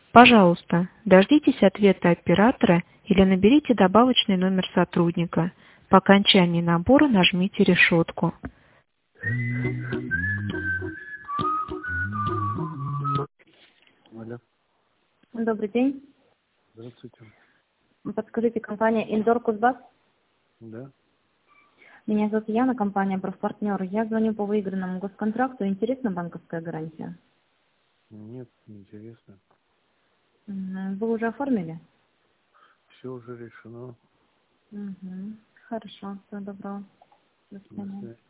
Пожалуйста, дождитесь ответа оператора или наберите добавочный номер сотрудника. По окончании набора нажмите решетку. Алло, Добрый день. здравствуйте. Подскажите, компания Индор Кузбасс? Да? Меня зовут Яна, компания «Профпартнер». Я звоню по выигранному госконтракту. Интересна банковская гарантия? Нет, неинтересно. Вы уже оформили? Все уже решено. Хорошо, всего доброго. До До свидания. свидания.